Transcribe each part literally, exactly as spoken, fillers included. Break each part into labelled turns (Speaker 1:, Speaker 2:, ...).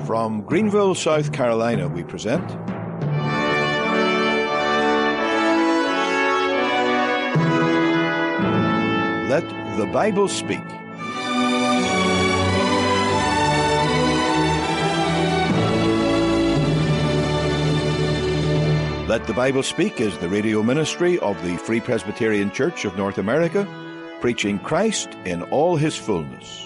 Speaker 1: From Greenville, South Carolina, we present Let the Bible Speak. Let the Bible Speak is the radio ministry of the Free Presbyterian Church of North America, preaching Christ in all his fullness.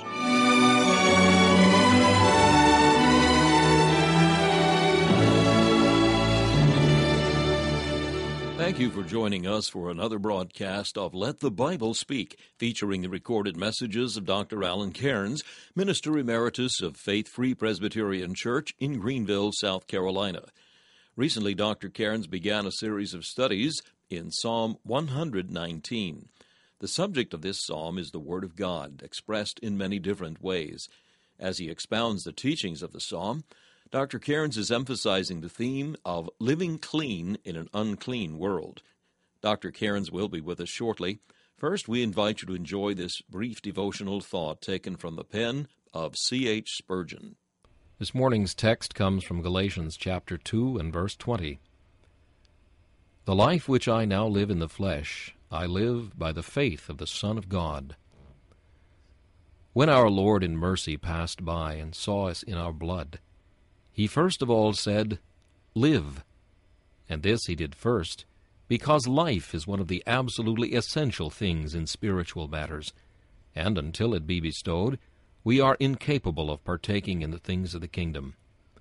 Speaker 2: Thank you for joining us for another broadcast of Let the Bible Speak, featuring the recorded messages of Doctor Alan Cairns, Minister Emeritus of Faith Free Presbyterian Church in Greenville, South Carolina. Recently, Doctor Cairns began a series of studies in Psalm one nineteen. The subject of this psalm is the Word of God, expressed in many different ways. As he expounds the teachings of the psalm, Doctor Cairns is emphasizing the theme of living clean in an unclean world. Doctor Cairns will be with us shortly. First, we invite you to enjoy this brief devotional thought taken from the pen of C H Spurgeon.
Speaker 3: This morning's text comes from Galatians chapter two and verse twenty. The life which I now live in the flesh, I live by the faith of the Son of God. When our Lord in mercy passed by and saw us in our blood, he first of all said, "Live." And this he did first, because life is one of the absolutely essential things in spiritual matters, and until it be bestowed, we are incapable of partaking in the things of the kingdom.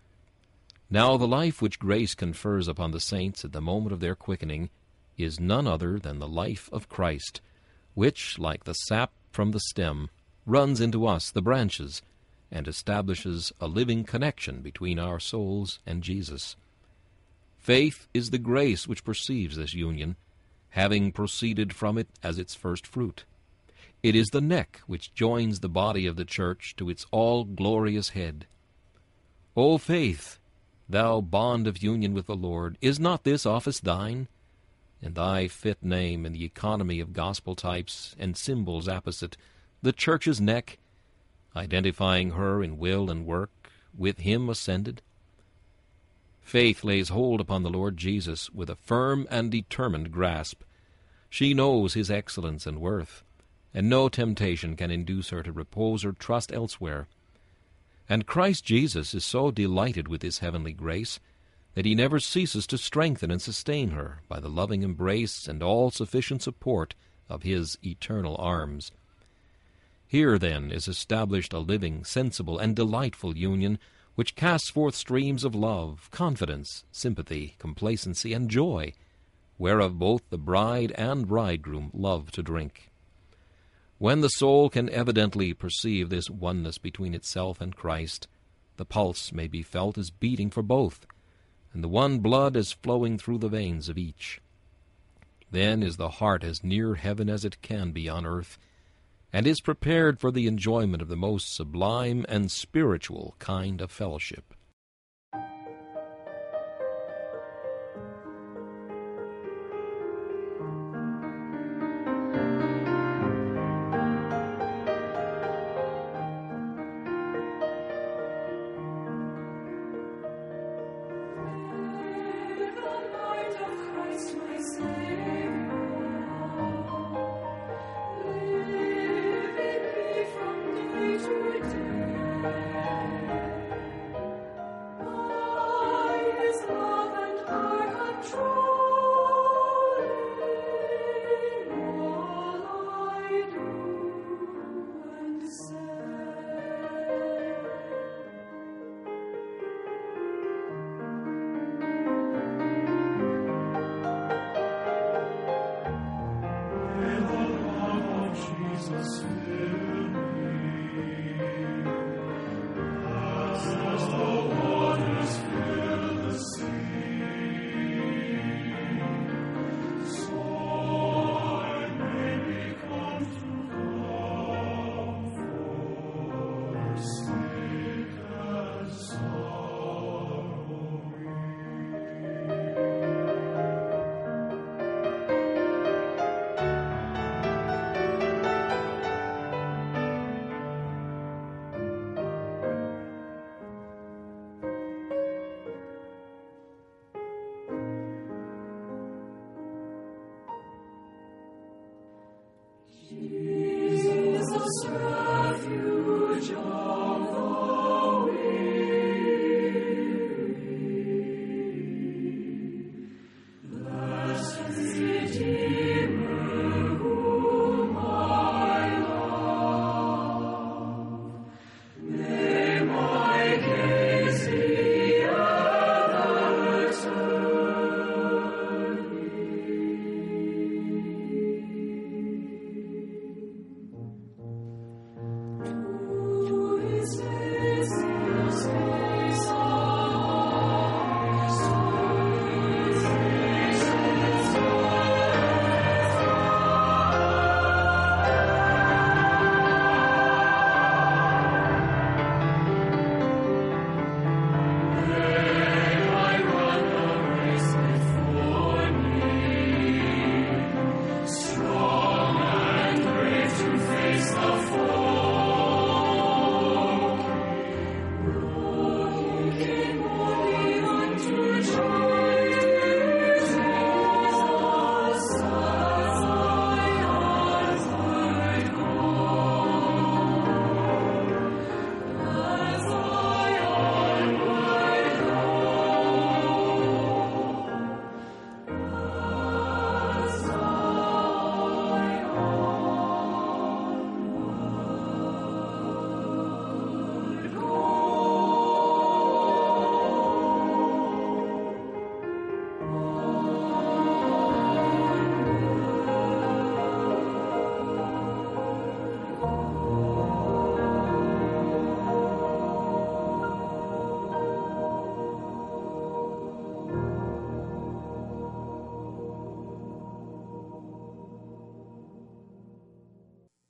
Speaker 3: Now the life which grace confers upon the saints at the moment of their quickening is none other than the life of Christ, which, like the sap from the stem, runs into us, the branches, and establishes a living connection between our souls and Jesus. Faith is the grace which perceives this union, having proceeded from it as its first fruit. It is the neck which joins the body of the church to its all-glorious head. O faith, thou bond of union with the Lord, is not this office thine? And thy fit name in the economy of gospel types and symbols apposite, the church's neck, identifying her in will and work, with him ascended? Faith lays hold upon the Lord Jesus with a firm and determined grasp. She knows his excellence and worth, and no temptation can induce her to repose or trust elsewhere. And Christ Jesus is so delighted with this heavenly grace that he never ceases to strengthen and sustain her by the loving embrace and all-sufficient support of his eternal arms. Here, then, is established a living, sensible, and delightful union which casts forth streams of love, confidence, sympathy, complacency, and joy, whereof both the bride and bridegroom love to drink. When the soul can evidently perceive this oneness between itself and Christ, the pulse may be felt as beating for both, and the one blood as flowing through the veins of each. Then is the heart as near heaven as it can be on earth, and is prepared for the enjoyment of the most sublime and spiritual kind of fellowship.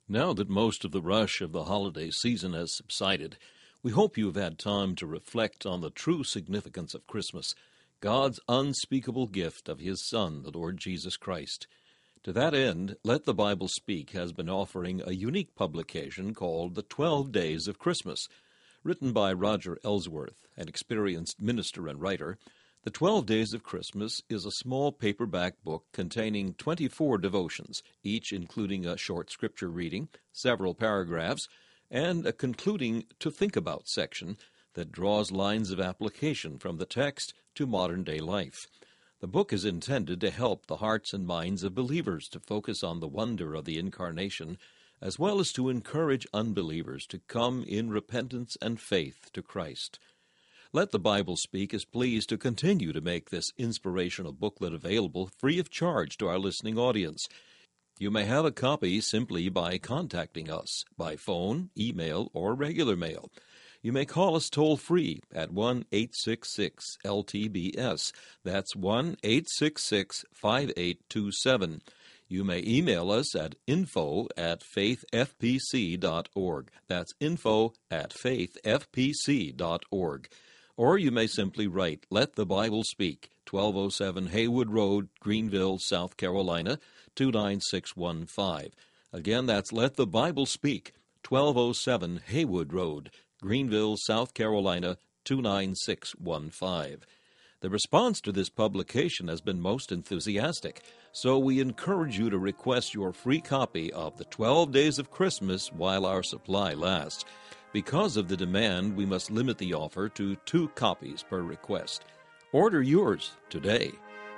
Speaker 2: Now that most of the rush of the holiday season has subsided, we hope you have had time to reflect on the true significance of Christmas, God's unspeakable gift of His Son, the Lord Jesus Christ. To that end, Let the Bible Speak has been offering a unique publication called The Twelve Days of Christmas. Written by Roger Ellsworth, an experienced minister and writer, The Twelve Days of Christmas is a small paperback book containing twenty-four devotions, each including a short scripture reading, several paragraphs, and a concluding to think about section that draws lines of application from the text to modern-day life. The book is intended to help the hearts and minds of believers to focus on the wonder of the Incarnation, as well as to encourage unbelievers to come in repentance and faith to Christ. Let the Bible Speak is pleased to continue to make this inspirational booklet available free of charge to our listening audience. You may have a copy simply by contacting us by phone, email, or regular mail. You may call us toll-free at one eight six six L T B S. That's one eight six six five eight two seven. You may email us at info at faith f p c dot org. That's info at faith f p c dot org. Or you may simply write, Let the Bible Speak, twelve oh seven Haywood Road, Greenville, South Carolina, two nine six one five. Again, that's Let the Bible Speak, twelve oh seven Haywood Road, Greenville, South Carolina, two nine six one five. The response to this publication has been most enthusiastic, so we encourage you to request your free copy of The Twelve Days of Christmas while our supply lasts. Because of the demand, we must limit the offer to two copies per request. Order yours today.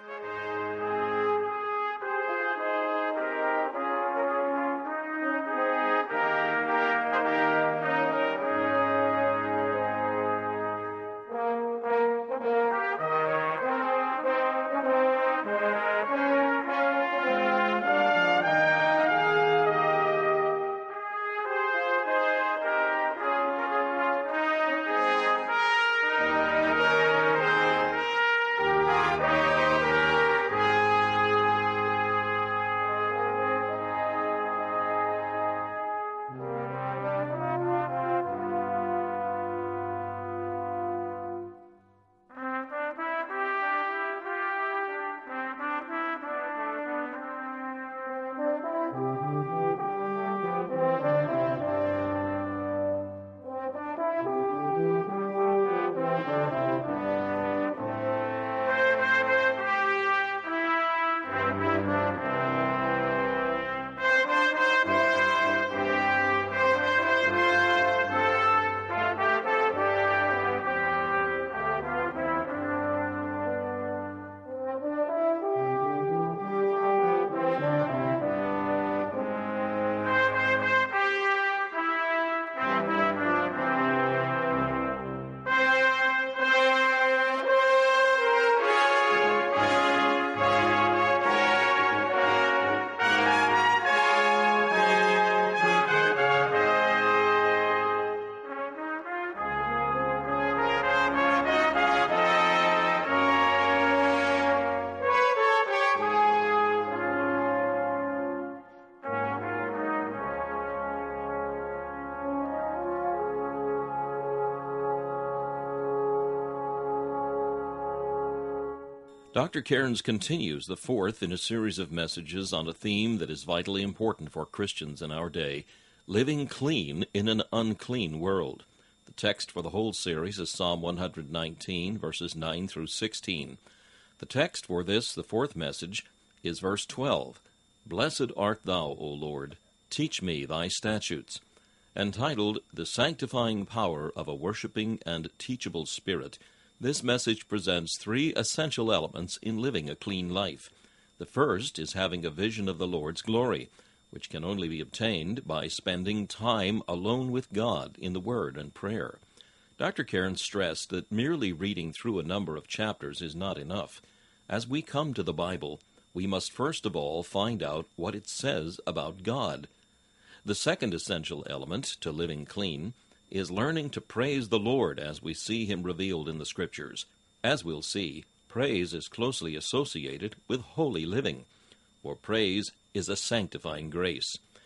Speaker 2: Doctor Cairns continues the fourth in a series of messages on a theme that is vitally important for Christians in our day, living clean in an unclean world. The text for the whole series is Psalm one nineteen, verses nine through sixteen. The text for this, the fourth message, is verse twelve. Blessed art thou, O Lord, teach me thy statutes. Entitled, The Sanctifying Power of a Worshipping and Teachable Spirit, this message presents three essential elements in living a clean life. The first is having a vision of the Lord's glory, which can only be obtained by spending time alone with God in the Word and prayer. Doctor Cairns stressed that merely reading through a number of chapters is not enough. As we come to the Bible, we must first of all find out what it says about God. The second essential element to living clean is learning to praise the Lord as we see Him revealed in the Scriptures. As we'll see, praise is closely associated with holy living, for praise is a sanctifying grace.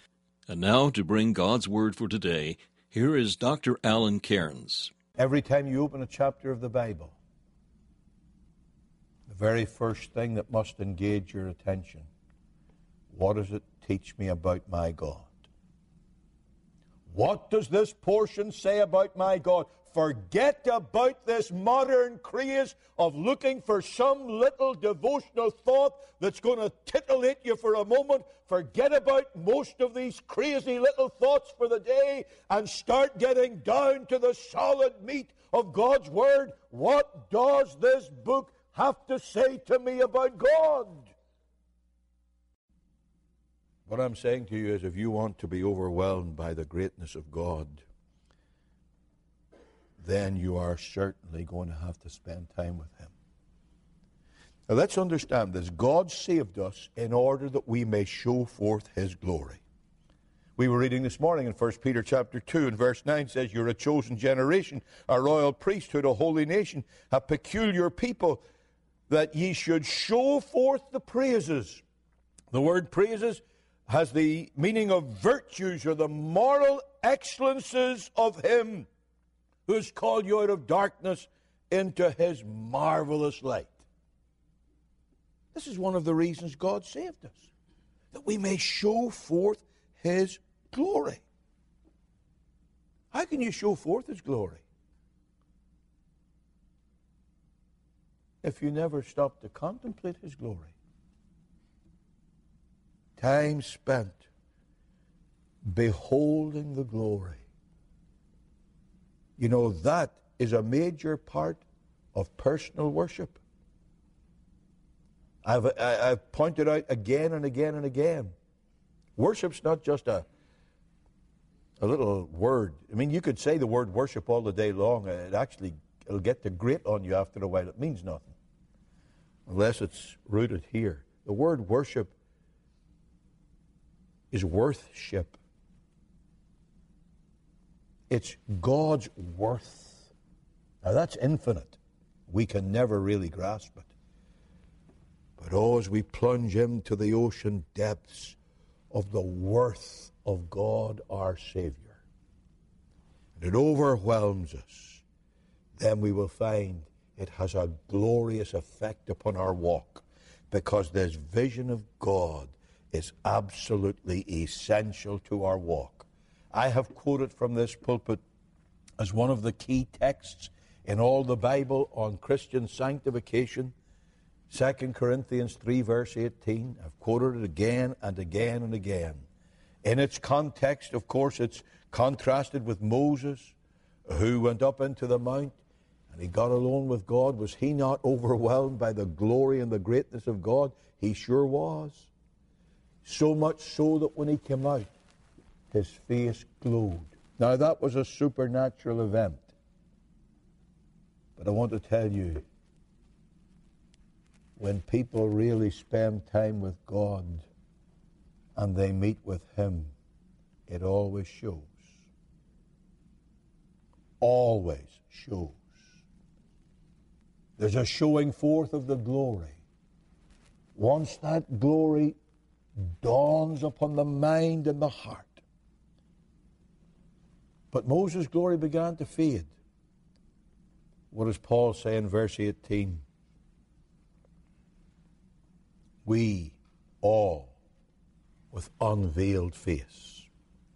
Speaker 2: And now, to bring God's Word for today, here is Doctor Alan Cairns.
Speaker 1: Every time you open a chapter of the Bible, the very first thing that must engage your attention, what does it teach me about my God? What does this portion say about my God? Forget about this modern craze of looking for some little devotional thought that's going to titillate you for a moment. Forget about most of these crazy little thoughts for the day and start getting down to the solid meat of God's Word. What does this book have to say to me about God? What I'm saying to you is, if you want to be overwhelmed by the greatness of God, then you are certainly going to have to spend time with Him. Now let's understand this. God saved us in order that we may show forth His glory. We were reading this morning in First Peter chapter two, and verse nine says, "You're a chosen generation, a royal priesthood, a holy nation, a peculiar people, that ye should show forth the praises." The word praises has the meaning of virtues or the moral excellences of Him who has called you out of darkness into His marvelous light. This is one of the reasons God saved us, that we may show forth His glory. How can you show forth His glory if you never stop to contemplate His glory? Time spent beholding the glory. You know, that is a major part of personal worship. I've, I've pointed out again and again and again, worship's not just a, a little word. I mean, you could say the word worship all the day long. It actually, it'll get to grate on you after a while. It means nothing unless it's rooted here. The word worship is worthship. It's God's worth. Now that's infinite. We can never really grasp it. But oh, as we plunge into the ocean depths of the worth of God our Savior, and it overwhelms us, then we will find it has a glorious effect upon our walk, because this vision of God is absolutely essential to our walk. I have quoted from this pulpit as one of the key texts in all the Bible on Christian sanctification, Second Corinthians three, verse eighteen. I've quoted it again and again and again. In its context, of course, it's contrasted with Moses, who went up into the mount and he got alone with God. Was he not overwhelmed by the glory and the greatness of God? He sure was. So much so that when he came out, his face glowed. Now that was a supernatural event. But I want to tell you, when people really spend time with God and they meet with Him, it always shows. Always shows. There's a showing forth of the glory. Once that glory dawns upon the mind and the heart. But Moses' glory began to fade. What does Paul say in verse eighteen? We all, with unveiled face,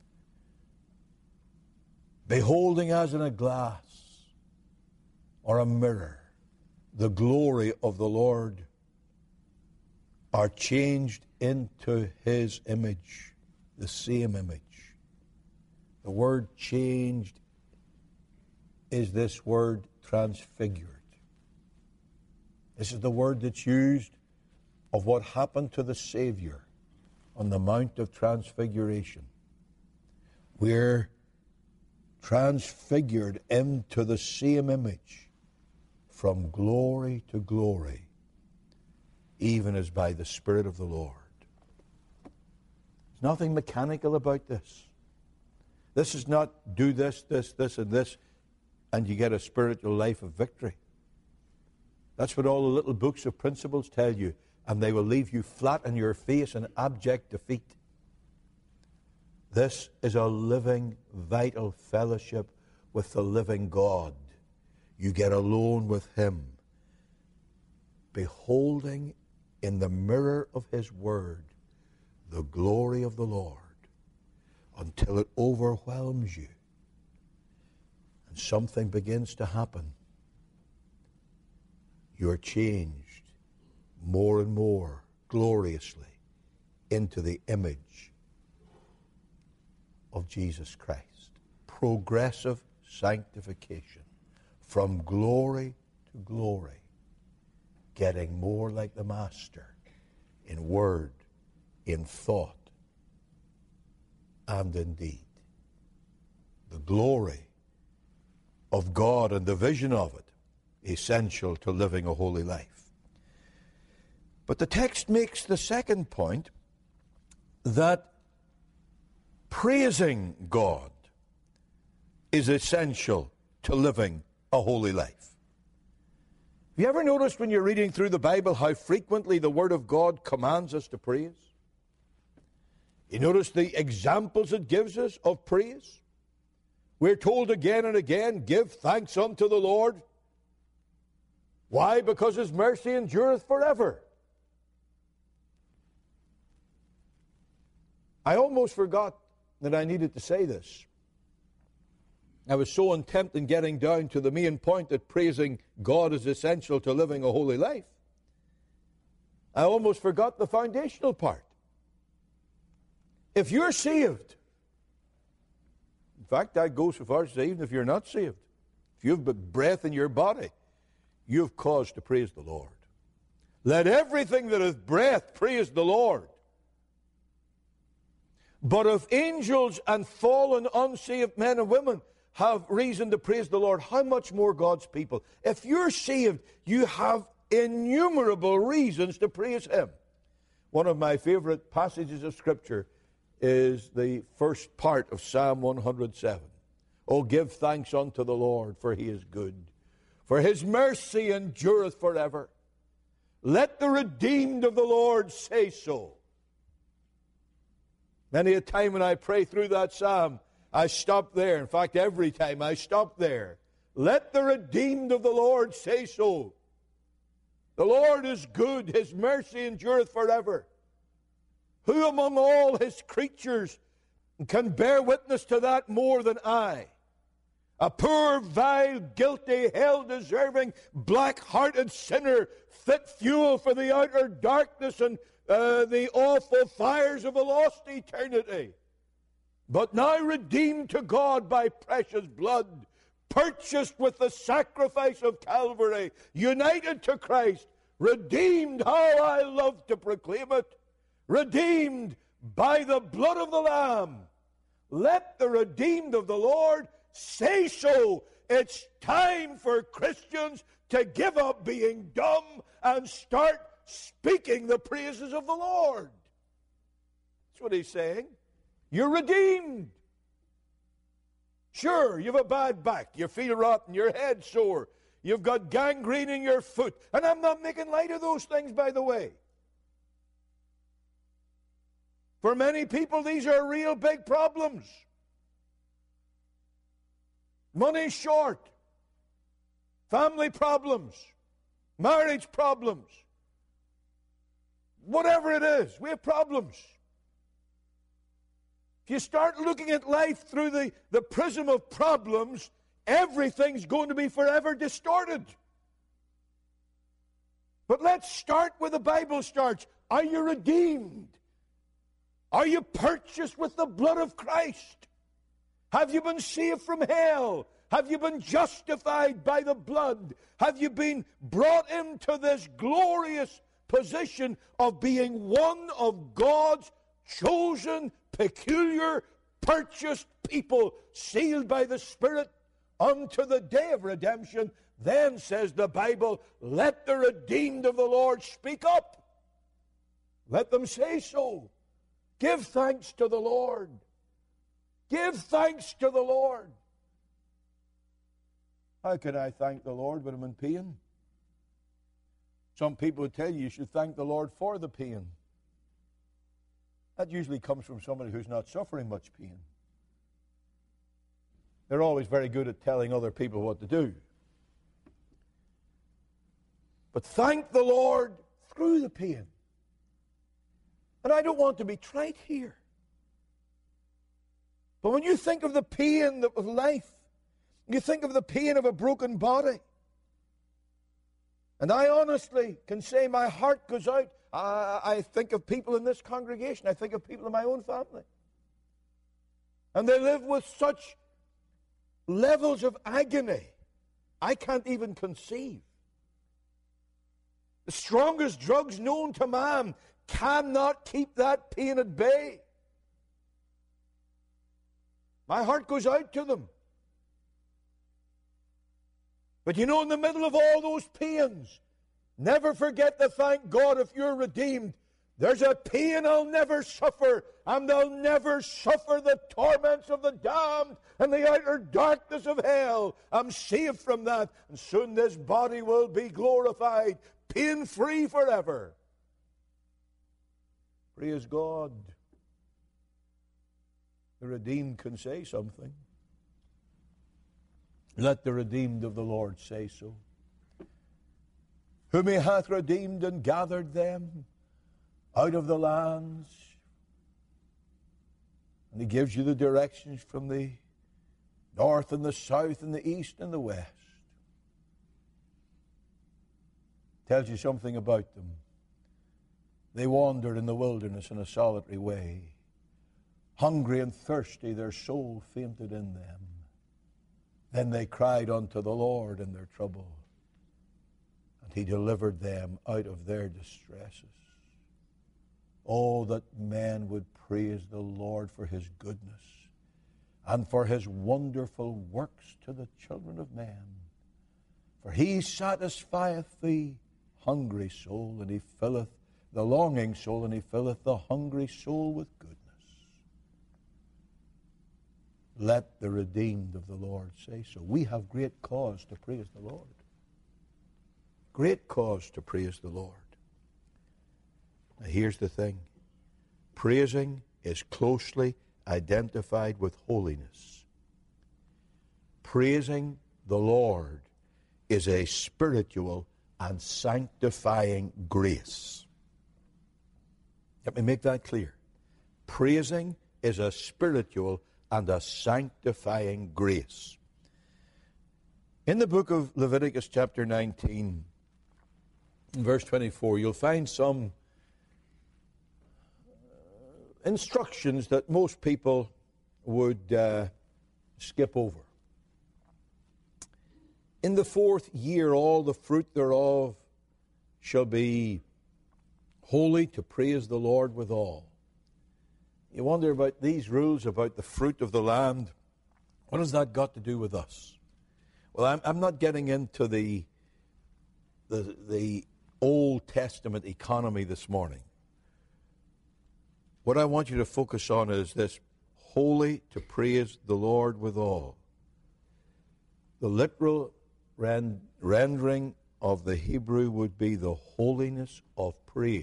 Speaker 1: beholding as in a glass or a mirror the glory of the Lord, are changed into His image, the same image. The word changed is this word transfigured. This is the word that's used of what happened to the Savior on the Mount of Transfiguration. We're transfigured into the same image from glory to glory, even as by the Spirit of the Lord. There's nothing mechanical about this. This is not do this, this, this, and this, and you get a spiritual life of victory. That's what all the little books of principles tell you, and they will leave you flat on your face in abject defeat. This is a living, vital fellowship with the living God. You get alone with Him, beholding in the mirror of His Word the glory of the Lord until it overwhelms you and something begins to happen. You're changed more and more gloriously into the image of Jesus Christ. Progressive sanctification from glory to glory, getting more like the Master in word, in thought, and in deed. The glory of God and the vision of it, essential to living a holy life. But the text makes the second point, that praising God is essential to living a holy life. Have you ever noticed when you're reading through the Bible how frequently the Word of God commands us to praise? You notice the examples it gives us of praise? We're told again and again, give thanks unto the Lord. Why? Because His mercy endureth forever. I almost forgot that I needed to say this. I was so intent in getting down to the main point that praising God is essential to living a holy life, I almost forgot the foundational part. If you're saved, in fact, I'd go so far as to say, even if you're not saved, if you've but breath in your body, you have cause to praise the Lord. Let everything that hath breath praise the Lord. But if angels and fallen unsaved men and women have reason to praise the Lord, how much more God's people? If you're saved, you have innumerable reasons to praise Him. One of my favorite passages of Scripture is the first part of Psalm one hundred seven. Oh, give thanks unto the Lord, for He is good, for His mercy endureth forever. Let the redeemed of the Lord say so. Many a time when I pray through that psalm, I stop there. In fact, every time I stop there. Let the redeemed of the Lord say so. The Lord is good. His mercy endureth forever. Who among all His creatures can bear witness to that more than I? A poor, vile, guilty, hell-deserving, black-hearted sinner, fit fuel for the outer darkness and uh, the awful fires of a lost eternity. But now redeemed to God by precious blood, purchased with the sacrifice of Calvary, united to Christ, redeemed, how I love to proclaim it, redeemed by the blood of the Lamb. Let the redeemed of the Lord say so. It's time for Christians to give up being dumb and start speaking the praises of the Lord. That's what He's saying. You're redeemed. Sure, you have a bad back. You feel rotten. Your head's sore. You've got gangrene in your foot. And I'm not making light of those things, by the way. For many people, these are real big problems. Money short. Family problems. Marriage problems. Whatever it is, we have problems. If you start looking at life through the, the prism of problems, everything's going to be forever distorted. But let's start where the Bible starts. Are you redeemed? Are you purchased with the blood of Christ? Have you been saved from hell? Have you been justified by the blood? Have you been brought into this glorious position of being one of God's chosen, peculiar, purchased people, sealed by the Spirit unto the day of redemption? Then, says the Bible, let the redeemed of the Lord speak up. Let them say so. Give thanks to the Lord. Give thanks to the Lord. How can I thank the Lord when I'm in pain? Some people would tell you you should thank the Lord for the pain. that usually comes from somebody who's not suffering much pain. They're always very good at telling other people what to do. But thank the Lord through the pain. And I don't want to be trite here. But when you think of the pain of life, you think of the pain of a broken body. And I honestly can say my heart goes out. I, I think of people in this congregation. I think of people in my own family. And they live with such levels of agony I can't even conceive. The strongest drugs known to man cannot keep that pain at bay. My heart goes out to them. But you know, in the middle of all those pains, never forget to thank God if you're redeemed. There's a pain I'll never suffer, and I'll never suffer the torments of the damned and the outer darkness of hell. I'm saved from that, and soon this body will be glorified, pain-free forever. Praise God. The redeemed can say something. Let the redeemed of the Lord say so. Whom he hath redeemed and gathered them out of the lands. And he gives you the directions from the north and the south and the east and the west. Tells you something about them. They wandered in the wilderness in a solitary way. Hungry and thirsty, their soul fainted in them. Then they cried unto the Lord in their trouble, and he delivered them out of their distresses. Oh, that men would praise the Lord for his goodness and for his wonderful works to the children of men. For he satisfieth the hungry soul, and he filleth the longing soul, and he filleth the hungry soul with goodness. Let the redeemed of the Lord say so. We have great cause to praise the Lord. Great cause to praise the Lord. Now here's the thing. Praising is closely identified with holiness. Praising the Lord is a spiritual and sanctifying grace. Let me make that clear. Praising is a spiritual and a sanctifying grace. In the book of Leviticus chapter nineteen, verse twenty-four, you'll find some instructions that most people would uh, skip over. In the fourth year, all the fruit thereof shall be holy, to praise the Lord withal. You wonder about these rules about the fruit of the land. What has that got to do with us? Well, I'm, I'm not getting into the, the, the Old Testament economy this morning. What I want you to focus on is this: holy, to praise the Lord withal. The literal rend- rendering of the Hebrew would be the holiness of praise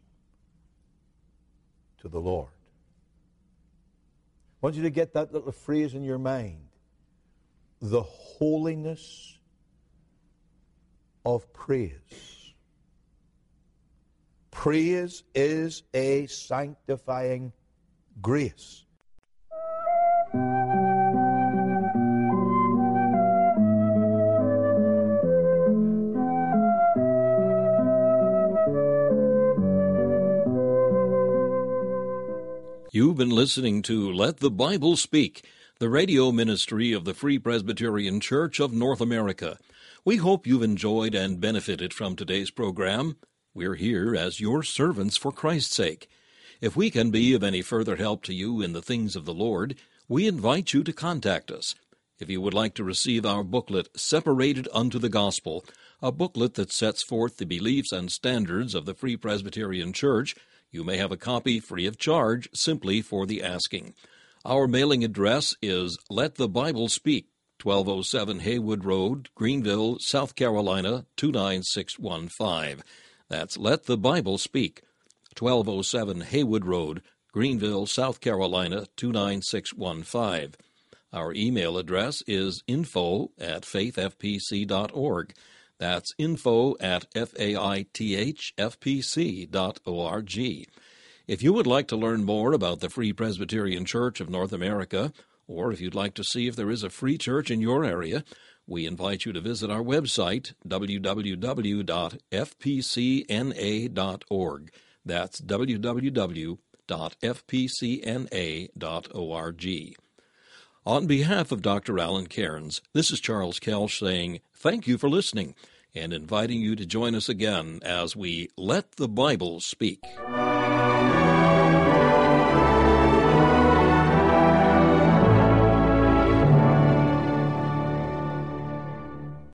Speaker 1: to the Lord. I want you to get that little phrase in your mind. The holiness of praise. Praise is a sanctifying grace.
Speaker 2: You've been listening to Let the Bible Speak, the radio ministry of the Free Presbyterian Church of North America. We hope you've enjoyed and benefited from today's program. We're here as your servants for Christ's sake. If we can be of any further help to you in the things of the Lord, we invite you to contact us. If you would like to receive our booklet, Separated unto the Gospel, a booklet that sets forth the beliefs and standards of the Free Presbyterian Church, you may have a copy free of charge simply for the asking. Our mailing address is Let the Bible Speak, twelve oh seven Haywood Road, Greenville, South Carolina, two nine six one five. That's Let the Bible Speak, twelve oh seven Haywood Road, Greenville, South Carolina, two nine six one five. Our email address is info at faith f p c dot org. That's info at f a i t h f p c dot org. If you would like to learn more about the Free Presbyterian Church of North America, or if you'd like to see if there is a free church in your area, we invite you to visit our website, w w w dot f p c n a dot org. That's w w w dot f p c n a dot org. On behalf of Doctor Alan Cairns, this is Charles Kelsch saying thank you for listening and inviting you to join us again as we Let the Bible Speak.